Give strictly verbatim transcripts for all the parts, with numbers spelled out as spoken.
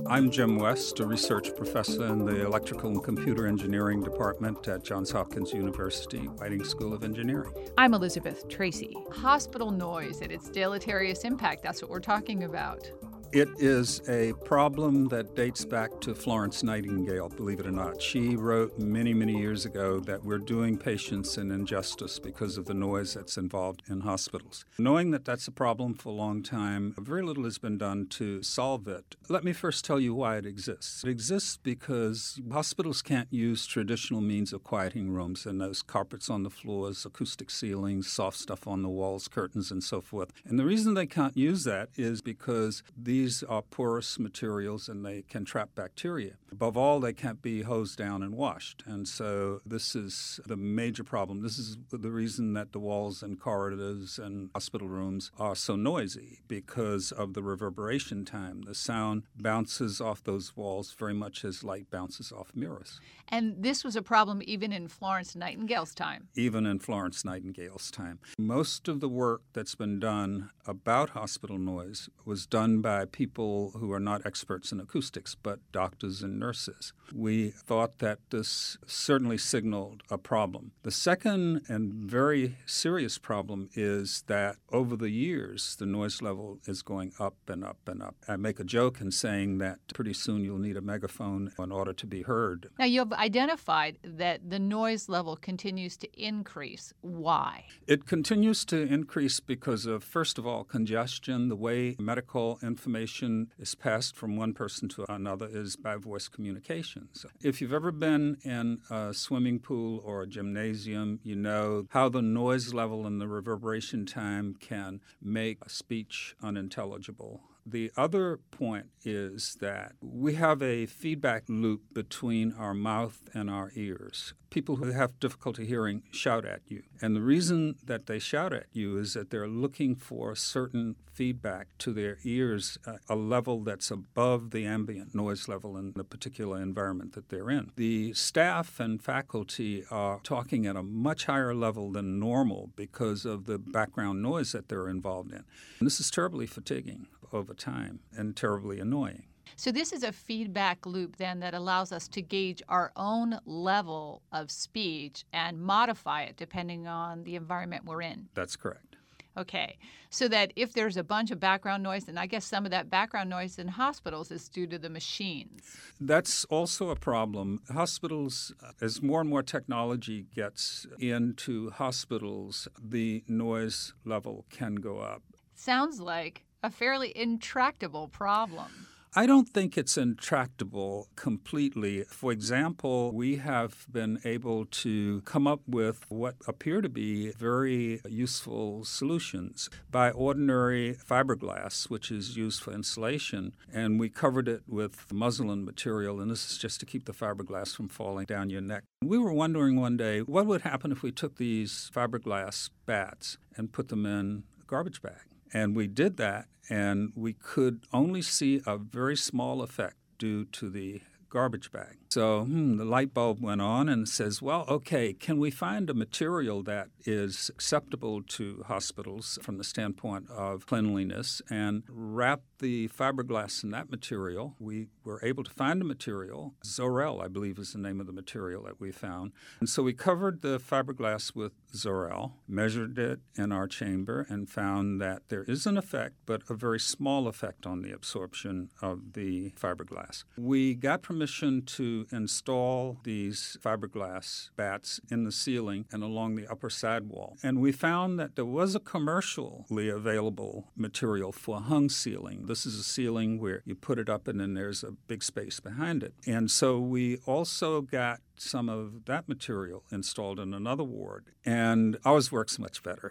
I'm Jim West, a research professor in the Electrical and Computer Engineering Department at Johns Hopkins University Whiting School of Engineering. I'm Elizabeth Tracy. Hospital noise and its deleterious impact, that's what we're talking about. It is a problem that dates back to Florence Nightingale, believe it or not. She wrote many, many years ago that we're doing patients an injustice because of the noise that's involved in hospitals. Knowing that that's a problem for a long time, very little has been done to solve it. Let me first tell you why it exists. It exists because hospitals can't use traditional means of quieting rooms, and those carpets on the floors, acoustic ceilings, soft stuff on the walls, curtains, and so forth. And the reason they can't use that is because the These are porous materials and they can trap bacteria. Above all, they can't be hosed down and washed. And so this is the major problem. This is the reason that the walls and corridors and hospital rooms are so noisy, because of the reverberation time. The sound bounces off those walls very much as light bounces off mirrors. And this was a problem even in Florence Nightingale's time. Even in Florence Nightingale's time. Most of the work that's been done about hospital noise was done by people who are not experts in acoustics, but doctors and nurses. We thought that this certainly signaled a problem. The second and very serious problem is that over the years, the noise level is going up and up and up. I make a joke in saying that pretty soon you'll need a megaphone in order to be heard. Now, you have identified that the noise level continues to increase. Why? It continues to increase because of, first of all, congestion. The way medical information is passed from one person to another is by voice communications. If you've ever been in a swimming pool or a gymnasium, you know how the noise level and the reverberation time can make speech unintelligible. The other point is that we have a feedback loop between our mouth and our ears. People who have difficulty hearing shout at you. And the reason that they shout at you is that they're looking for certain feedback to their ears, uh, a level that's above the ambient noise level in the particular environment that they're in. The staff and faculty are talking at a much higher level than normal because of the background noise that they're involved in. And this is terribly fatiguing over time and terribly annoying. So this is a feedback loop then that allows us to gauge our own level of speech and modify it depending on the environment we're in. That's correct. Okay, so that if there's a bunch of background noise, and I guess some of that background noise in hospitals is due to the machines. That's also a problem. Hospitals, as more and more technology gets into hospitals, the noise level can go up. Sounds like a fairly intractable problem. I don't think it's intractable completely. For example, we have been able to come up with what appear to be very useful solutions by ordinary fiberglass, which is used for insulation, and we covered it with muslin material, and this is just to keep the fiberglass from falling down your neck. We were wondering one day, what would happen if we took these fiberglass bats and put them in a garbage bag? And we did that, and we could only see a very small effect due to the garbage bag. So hmm, the light bulb went on and says, well, okay, can we find a material that is acceptable to hospitals from the standpoint of cleanliness and wrap the fiberglass in that material? We were able to find a material. Zorel, I believe, is the name of the material that we found. And so we covered the fiberglass with Zorel, measured it in our chamber, and found that there is an effect, but a very small effect on the absorption of the fiberglass. We got permission to install these fiberglass bats in the ceiling and along the upper sidewall. And we found that there was a commercially available material for hung ceiling. This is a ceiling where you put it up and then there's a big space behind it. And so we also got some of that material installed in another ward, and ours works much better.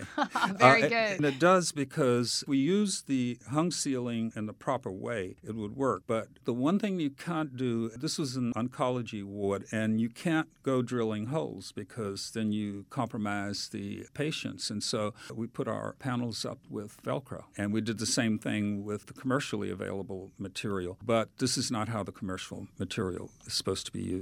Very uh, good. And it does because we use the hung ceiling in the proper way, it would work. But the one thing you can't do, this was an oncology ward, and you can't go drilling holes because then you compromise the patients. And so we put our panels up with Velcro, and we did the same thing with the commercially available material. But this is not how the commercial material is supposed to be used.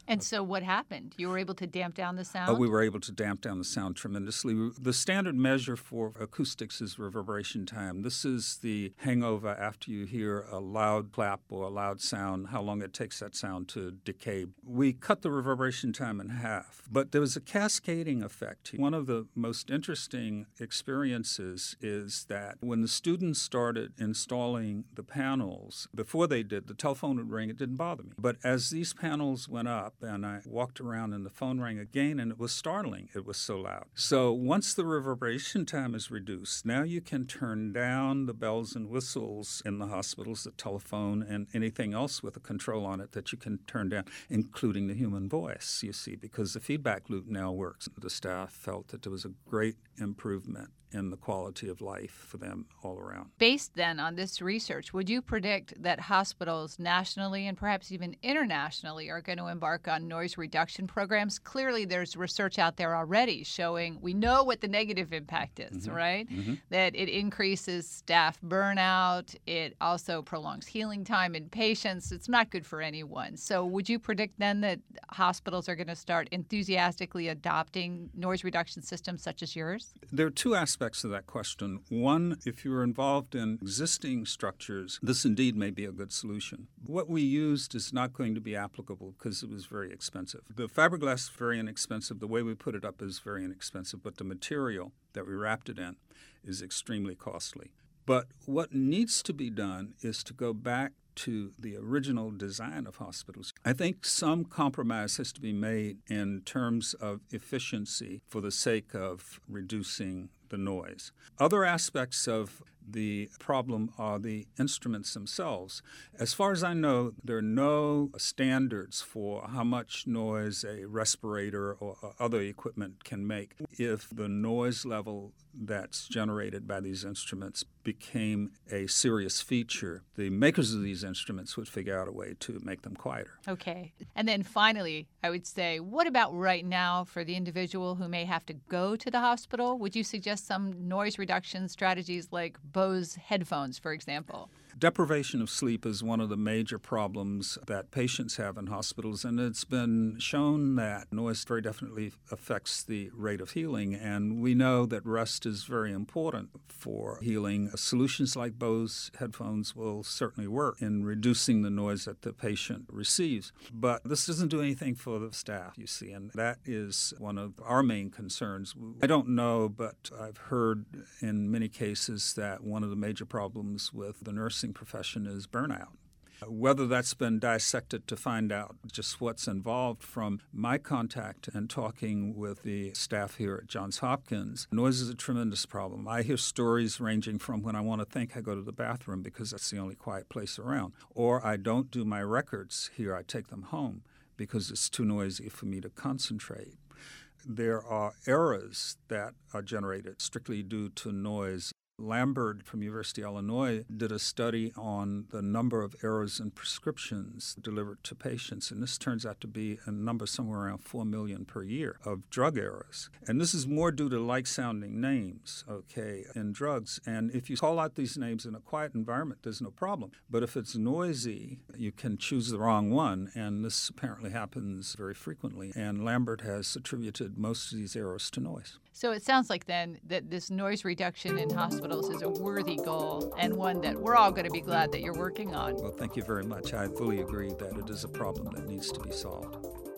And so what happened? You were able to damp down the sound? Uh, we were able to damp down the sound tremendously. The standard measure for acoustics is reverberation time. This is the hangover after you hear a loud clap or a loud sound, how long it takes that sound to decay. We cut the reverberation time in half, but there was a cascading effect. One of the most interesting experiences is that when the students started installing the panels, before they did, the telephone would ring, it didn't bother me. But as these panels went up, and I walked around and the phone rang again, and it was startling. It was so loud. So once the reverberation time is reduced, now you can turn down the bells and whistles in the hospitals, the telephone, and anything else with a control on it that you can turn down, including the human voice, you see, because the feedback loop now works. The staff felt that there was a great improvement in the quality of life for them all around. Based then on this research, would you predict that hospitals nationally and perhaps even internationally are going to embark on noise reduction programs? Clearly, there's research out there already showing we know what the negative impact is, mm-hmm. right? Mm-hmm. That it increases staff burnout. It also prolongs healing time in patients. It's not good for anyone. So would you predict then that hospitals are going to start enthusiastically adopting noise reduction systems such as yours? There are two aspects to that question. One, if you're involved in existing structures, this indeed may be a good solution. What we used is not going to be applicable because it was very expensive. The fiberglass is very inexpensive. The way we put it up is very inexpensive, but the material that we wrapped it in is extremely costly. But what needs to be done is to go back to the original design of hospitals. I think some compromise has to be made in terms of efficiency for the sake of reducing the noise. Other aspects of the problem are the instruments themselves. As far as I know, there are no standards for how much noise a respirator or other equipment can make. If the noise level that's generated by these instruments became a serious feature, the makers of these instruments would figure out a way to make them quieter. Okay. And then finally, I would say, what about right now for the individual who may have to go to the hospital? Would you suggest some noise reduction strategies like Bose headphones, for example? Deprivation of sleep is one of the major problems that patients have in hospitals, and it's been shown that noise very definitely affects the rate of healing, and we know that rest is very important for healing. Solutions like Bose headphones will certainly work in reducing the noise that the patient receives, but this doesn't do anything for the staff, you see, and that is one of our main concerns. I don't know, but I've heard in many cases that one of the major problems with the nursing profession is burnout. Whether that's been dissected to find out just what's involved from my contact and talking with the staff here at Johns Hopkins, noise is a tremendous problem. I hear stories ranging from when I want to think, I go to the bathroom because that's the only quiet place around, or I don't do my records here, I take them home because it's too noisy for me to concentrate. There are errors that are generated strictly due to noise. Lambert from University of Illinois did a study on the number of errors in prescriptions delivered to patients, and this turns out to be a number somewhere around four million per year of drug errors. And this is more due to like-sounding names, okay, in drugs. And if you call out these names in a quiet environment, there's no problem. But if it's noisy, you can choose the wrong one, and this apparently happens very frequently. And Lambert has attributed most of these errors to noise. So it sounds like then that this noise reduction in hospitals is a worthy goal and one that we're all going to be glad that you're working on. Well, thank you very much. I fully agree that it is a problem that needs to be solved.